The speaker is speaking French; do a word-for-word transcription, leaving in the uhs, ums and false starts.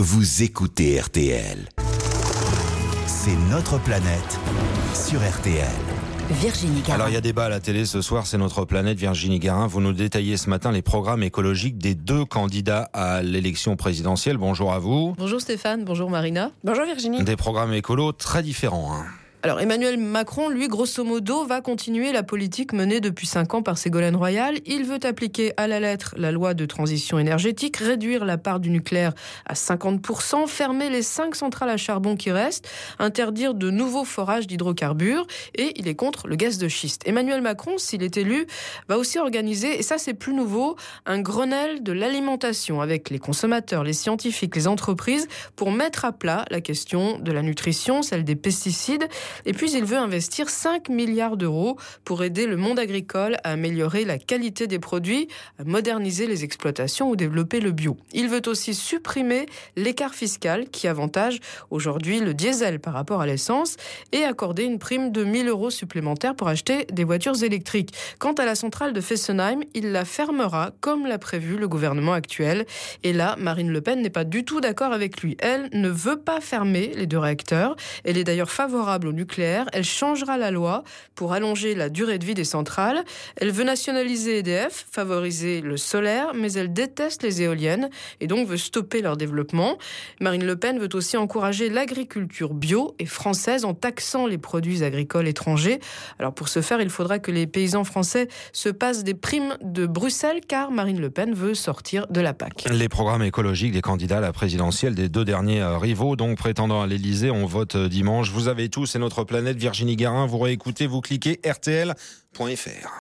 vous écoutez R T L. C'est notre planète sur R T L. Virginie Garin. Alors il y a débat à la télé ce soir, c'est notre planète. Virginie Garin, vous nous détaillez ce matin les programmes écologiques des deux candidats à l'élection présidentielle. Bonjour à vous. Bonjour Stéphane, bonjour Marina. Bonjour Virginie. Des programmes écolos très différents. Hein. Alors Emmanuel Macron, lui, grosso modo, va continuer la politique menée depuis cinq ans par Ségolène Royal. Il veut appliquer à la lettre la loi de transition énergétique, réduire la part du nucléaire à cinquante pour cent, fermer les cinq centrales à charbon qui restent, interdire de nouveaux forages d'hydrocarbures et il est contre le gaz de schiste. Emmanuel Macron, s'il est élu, va aussi organiser, et ça c'est plus nouveau, un Grenelle de l'alimentation avec les consommateurs, les scientifiques, les entreprises pour mettre à plat la question de la nutrition, celle des pesticides. Et puis, il veut investir cinq milliards d'euros pour aider le monde agricole à améliorer la qualité des produits, à moderniser les exploitations ou développer le bio. Il veut aussi supprimer l'écart fiscal qui avantage aujourd'hui le diesel par rapport à l'essence et accorder une prime de mille euros supplémentaires pour acheter des voitures électriques. Quant à la centrale de Fessenheim, il la fermera comme l'a prévu le gouvernement actuel. Et là, Marine Le Pen n'est pas du tout d'accord avec lui. Elle ne veut pas fermer les deux réacteurs. Elle est d'ailleurs favorable au nucléaire. Elle changera la loi pour allonger la durée de vie des centrales. Elle veut nationaliser E D F, favoriser le solaire, mais elle déteste les éoliennes et donc veut stopper leur développement. Marine Le Pen veut aussi encourager l'agriculture bio et française en taxant les produits agricoles étrangers. Alors pour ce faire, il faudra que les paysans français se passent des primes de Bruxelles car Marine Le Pen veut sortir de la P A C. Les programmes écologiques des candidats à la présidentielle des deux derniers rivaux, donc prétendant à l'Elysée, on vote dimanche. Vous avez tout, c'est notre planète. Virginie Garin, vous réécoutez, vous cliquez R T L point F R.